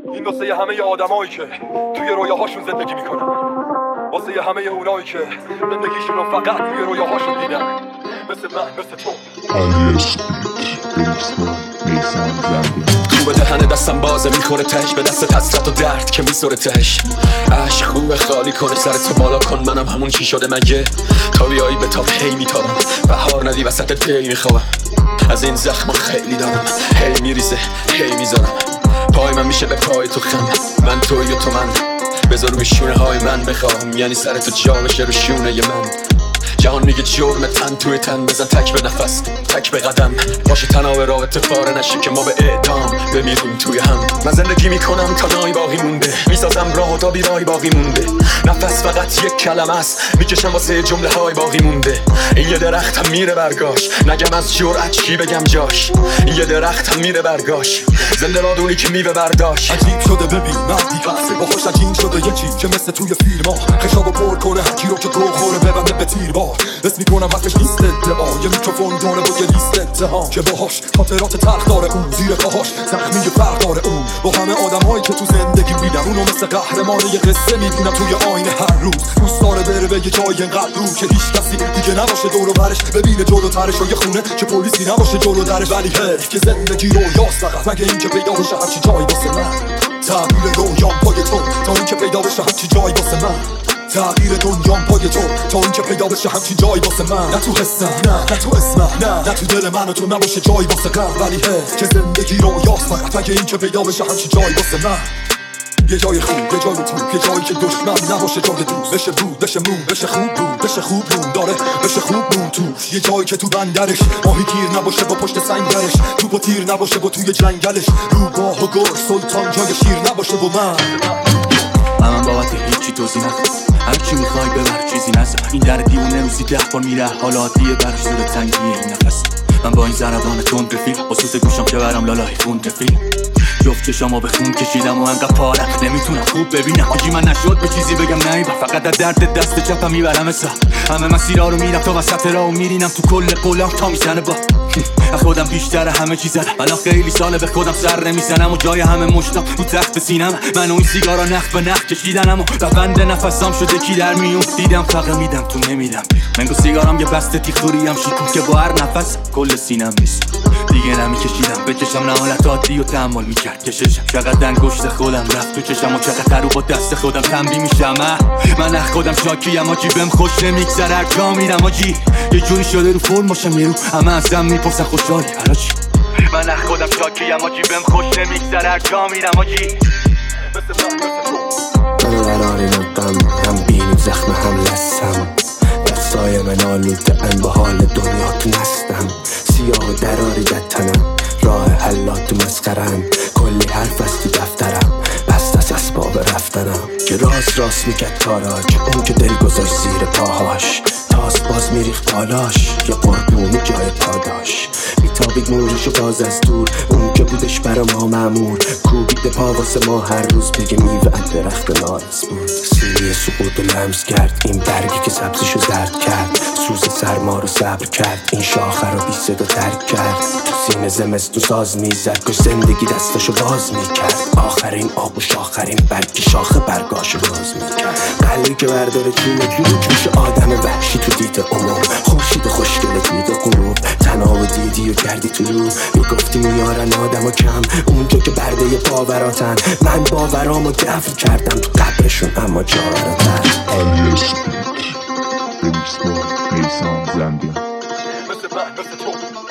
این واسه همه آدمایی که توی رویاهاشون زندگی میکنن، واسه همه اونایی که زندگیشون رو فقط توی رویاهاشون دیدن، مثل من، مثل تو. خوبه دهن دستم بازه میخوره تش، به دست حسرت و درد که میسوره تش. عشق خوبه خالی کنه سرتو بالا کن، منم همون چی شده مگه تا بیایی به تاب هی میتابم، بهار ندی وسط دی میخوابم، از این زخم خیلی دارم، هی میریزه هی میذارم، پای من میشه به پای تو خم، من توی و تو من، بذار روی شونه های من بخوام، یعنی سرتو جا بشه رو شونه من. جهان میگه جرم تن توی تن، بزن تک به نفس تک به قدم، باشه تناب رابطه پاره نشه که ما به اعدام بمیریم توی هم. من زندگی میکنم تا نای باقی مونده، میسازم راه تا بیرای باقی مونده، نفس فقط یک کلمه است، میکشم واسه جمله های باقی مونده. این یه درخت هم میره برگاش، نگم از جرأت چی بگم جاش، این یه درخت هم میره برگاش، زنده بادونی که میوه برداشت. عجیب شده ببین مردی قصه با خوش عجین شده یکی که مثل توی فیلم ها خشابو پر کنه هرکی رو که گو خوره ببنده به تیر بار. اسم میکنم حرفش نیست ادعا، یه میکروفون داره با یه لیست اتهام که باهاش خاطرات تلخ داره اون، زیر پاهاش زخمی فرق داره اون، با همه آدمایی که تو زندگی میدم اونو مثل قهرمان یه قصه میبینم توی آینه هر روز. دوست داره بره به یه جای انقدر رو که هیچ کسی دیگه نباشه دور و برش، ببینه جلوترش و یه خونه که پلیسی نباشه جلو درش. ولی حیف که زندگی رویاست فقط، مگه این که پیدا بشه هرچی جایی واسه من، تغییر رویام پای تو تا این که پیدا بشه هرچی جایی واسه من، تغییر دنیام پای تو تا این که پیدا بشه همچی جایی واسه من. نه تو حسم نه تو اسمم نه تو دل من و تو نباشه جایی واسه غم، ولی حیف که زندگی رویاست فقط، مگه این که پیدا بشه همچی جایی واسه من. یه جای خوب یه جای تو، یه جایی که دشمن نباشه جای دوست، بشه بود بشه مون بشه خوب بود بشه خوب مون داره بشه خوب مون تو، یه جایی که تو بندرش ماهی گیر نباشه با پشت سنگرش، تو با تیر نباشه با توی جنگلش، رو گاه و گرگ سلطان جای شیر نباشه با من بابت هیچی توضیح نکن، هرچی میخوای ببر چیزی نزن، این در دیونه روزی 10 بار میره، حالا عادیه براش زور تنگیه این نفس. من با این ضربان تند رفیق خصوص گوشم که برام لالای خون رفیق، جفت چشامو به خون کشیدم و انقدر پارم نمیتونم خوب ببینم، آجی من نشد به چیزی بگم نمیبر، فقط از درد دست چپم میبرم سر همه مسیرها رو میرم تا وسط راهو میرینم تو کل قولم تا میزنه با خودم بیشتر همه چیز زدم، الان خیلی ساله به خودم سر نمیزنم و جای همه مشتم رو تخت سینم، من و این سیگارا نخ به نخ کشیدنم و روند نفسام شده کی در میون، دیدم فقط میدم تو نمیدم، من گو سیگارام یه بسته تیخوری هم شیکون که با هر نفس کل سینم نیست دیگه نمیکشیدم، بکشم نه حالت عادی و تحمل میکرد کششم، چقدر انگشت خودم رفت تو چشم و چقدر رو با دست خودم تنبیه میشم. من اخ خودم شاکیم آجی، بهم خوش نمیگذره هر جا میرم آجی، یه جوری شده رو فرم باشم یه رو همه ازم میپرسن خوشحالی هراچی، من اخ خودم شاکیم آجی، بهم خوش نمیگذره هر جا میرم آجی. منو قراری ندم، هم بینیم زخم هم لسم، دستای من آلوده ان با حال دنیا تو نستم، سیاه و دراری در تنم، راه حلات تو مسخرم، کلی حرف از تو دفترم، بست از اسباب رفتنم، که راست میکرد تاراج، اون که دل گذاشت زیر پاهاش، تاست باز میریخت بالاش، یه قربونی جای پاداش، میتابید نورشو باز از دور، اون که بودش برا ما مأمور، کوبید پا واسه ما هر روز، بگه میوه درخت نارس بود، سیری سقوط و لمس کرد، این برگی که سبزشو زرد کرد، سوز سرما رو صبر کرد، این شاخه رو بی صدا ترک کرد، تو سینه زمستون ساز میزد، کاش زندگی دستشو باز میکرد، آخرین آبوش آخرین برگی شاخه برگاشو باز میکرد، قلبی که برداره جون جوش آدم وحشی تو دید عموم، خورشید خوشگل توی غروب، تناب دیدی و کردی تو رو، میگفتی میارن آدم و کم، اونجا که برده باوراتن، من باورامو دفن کردم تو قبرشون اما جاوراتن. مثل تو